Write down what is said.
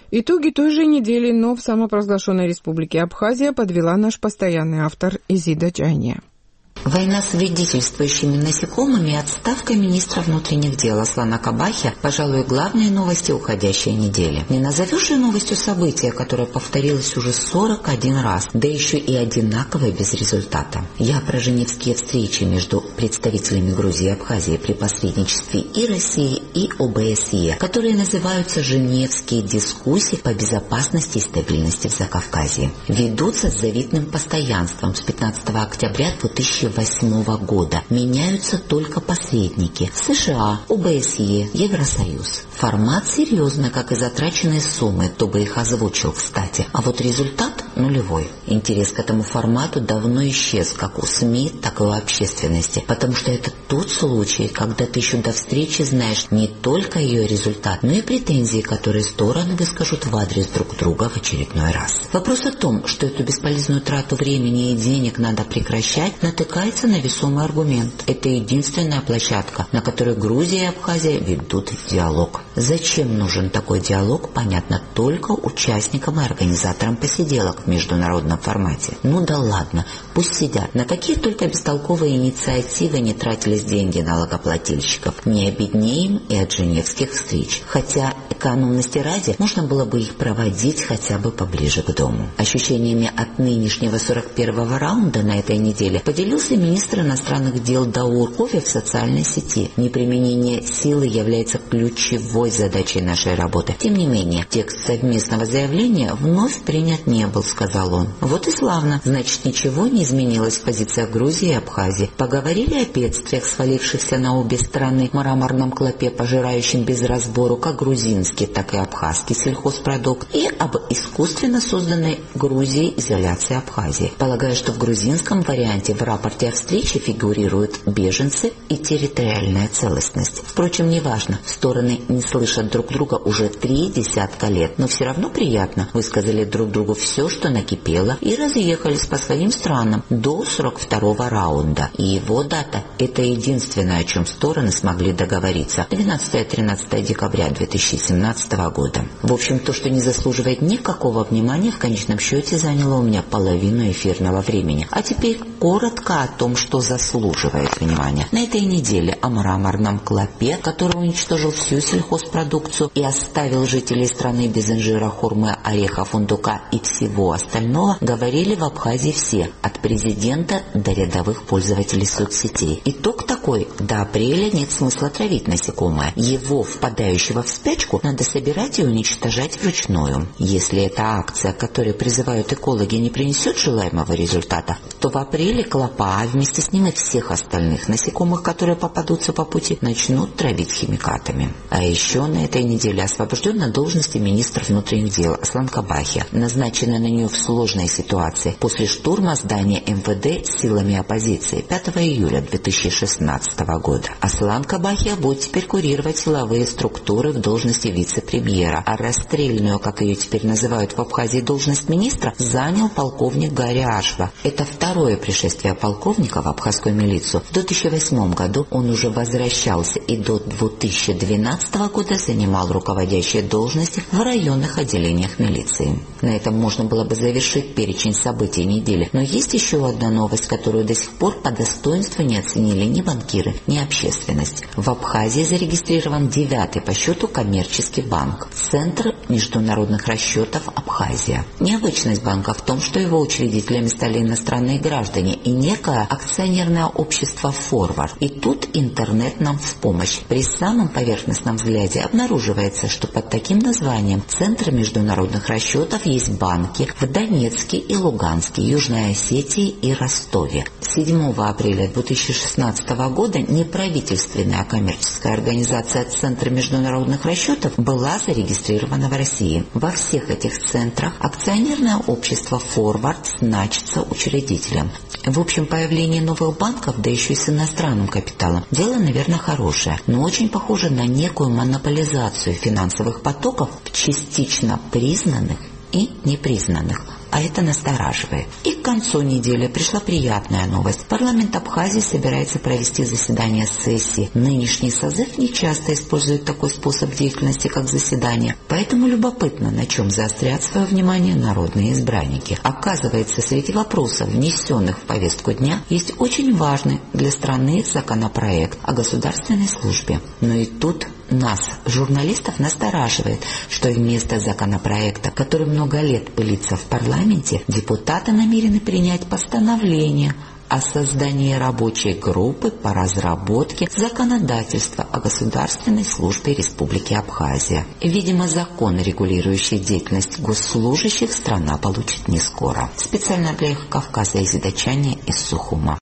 Итоги той же недели, но в самопровозглашенной республике Абхазия подвела наш постоянный автор Изида Джания. Война с вредительствующими насекомыми и отставка министра внутренних дел Аслана Кабахи, пожалуй, главные новости уходящей недели. Не назовешь же новостью события, которое повторилось уже 41 раз, да еще и одинаково без результата. Я про женевские встречи между представителями Грузии и Абхазии при посредничестве и России, и ОБСЕ, которые называются «Женевские дискуссии по безопасности и стабильности в Закавказье». Ведутся с завидным постоянством с 15 октября 2008 года. Меняются только посредники: США, ОБСЕ, Евросоюз. Формат серьезный, как и затраченные суммы, кто бы их озвучил, кстати. А вот результат нулевой. Интерес к этому формату давно исчез, как у СМИ, так и у общественности. Потому что это тот случай, когда ты еще до встречи знаешь не только ее результат, но и претензии, которые стороны выскажут в адрес друг друга в очередной раз. Вопрос о том, что эту бесполезную трату времени и денег надо прекращать, натыкается на весомый аргумент. Это единственная площадка, на которой Грузия и Абхазия ведут диалог. Зачем нужен такой диалог, понятно только участникам и организаторам посиделок в международном формате. Ну да ладно, пусть сидят. На какие только бестолковые инициативы не тратились деньги налогоплательщиков. Не обеднее им и от женевских встреч. Хотя экономности ради можно было бы их проводить хотя бы поближе к дому. Ощущениями от нынешнего 41-го раунда на этой неделе поделился министр иностранных дел Даур Кофи в социальной сети. Неприменение силы является ключевой задачей нашей работы. Тем не менее, текст совместного заявления вновь принят не был, сказал он. Вот и славно. Значит, ничего не изменилось в позициях Грузии и Абхазии. Поговорили о бедствиях, свалившихся на обе стороны, мраморном клопе, пожирающем без разбору как грузинский, так и абхазский сельхозпродукт, и об искусственно созданной Грузией изоляции Абхазии. Полагаю, что в грузинском варианте в рапорте о встрече фигурируют беженцы и территориальная целостность. Впрочем, неважно, стороны не слышат друг друга уже 3 десятка лет, но все равно приятно. Высказали друг другу все, что накипело, и разъехались по своим странам до 42-го раунда. И его дата – это единственное, о чем стороны смогли договориться. 12-13 декабря 2017 года. В общем, то, что не заслуживает никакого внимания, в конечном счете заняло у меня половину эфирного времени. А теперь коротко о том, что заслуживает внимания. На этой неделе о мраморном клопе, который уничтожил всю сельхозпродукцию и оставил жителей страны без инжира, хурмы, ореха, фундука и всего остального, говорили в Абхазии все, от президента до рядовых пользователей соцсетей. Итог такой: до апреля нет смысла травить насекомое. Его, впадающего в спячку, надо собирать и уничтожать вручную. Если эта акция, к которой призывают экологи, не принесет желаемого результата, то в апреле клопа, а вместе с ним и всех остальных насекомых, которые попадутся по пути, начнут травить химикатами. А еще на этой неделе освобожден на должности министр внутренних дел Аслан Кабахи, назначенный на нее в сложной ситуации после штурма здания МВД силами оппозиции 5 июля 2016 года. Аслан Кабахи будет теперь курировать силовые структуры в должности вице-премьера, а расстрельную, как ее теперь называют в Абхазии, должность министра занял полковник Гари Ашва. Это второе пришествие полковника в абхазскую милицию. В 2008 году он уже возвращался и до 2012 года занимал руководящие должности в районных отделениях милиции. На этом можно было бы завершить перечень событий недели. Но есть еще одна новость, которую до сих пор по достоинству не оценили ни банкиры, ни общественность. В Абхазии зарегистрирован 9-й по счету коммерческий банк – Центр международных расчетов Абхазия. Необычность банка в том, что его учредителями стали иностранные граждане и некое акционерное общество «Форвард». И тут интернет нам в помощь. При самом поверхностном взгляде обнаруживается, что под таким названием Центр международных расчетов есть банки в Донецке и Луганске, Южной Осетии и Ростове. 7 апреля 2016 года неправительственная коммерческая организация Центр международных расчетов была зарегистрирована в России. Во всех этих центрах акционерное общество «Форвард» значится учредителем. В общем, появление новых банков, да еще и с иностранным капиталом, дело, наверное, хорошее, но очень похоже на некую монополизацию финансовых потоков в частично признанных и непризнанных а это настораживает. И к концу недели пришла приятная новость. Парламент Абхазии собирается провести заседание сессии. Нынешний созыв не часто использует такой способ деятельности, как заседание, поэтому любопытно, на чем заострят свое внимание народные избранники. Оказывается, среди вопросов, внесенных в повестку дня, есть очень важный для страны законопроект о государственной службе. Но и тут нас, журналистов, настораживает, что вместо законопроекта, который много лет пылится в парламенте, депутаты намерены принять постановление о создании рабочей группы по разработке законодательства о государственной службе Республики Абхазия. Видимо, закон, регулирующий деятельность госслужащих, страна получит не скоро. Специально для Кавказа Изида Чайня из Сухума.